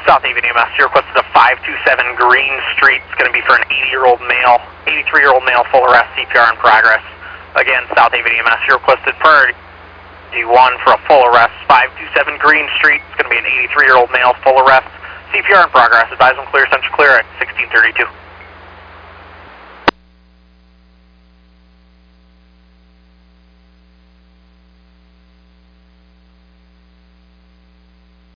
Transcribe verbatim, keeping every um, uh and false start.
South Haven E M S, you requested a five two seven Green Street. It's going to be for an eighty-year-old male, eighty-three-year-old male, full arrest, C P R in progress. Again, South Haven E M S, you requested priority one for a full arrest, five two seven Green Street. It's going to be an eighty-three-year-old male, full arrest, C P R in progress. Advise them clear, central clear at sixteen thirty-two.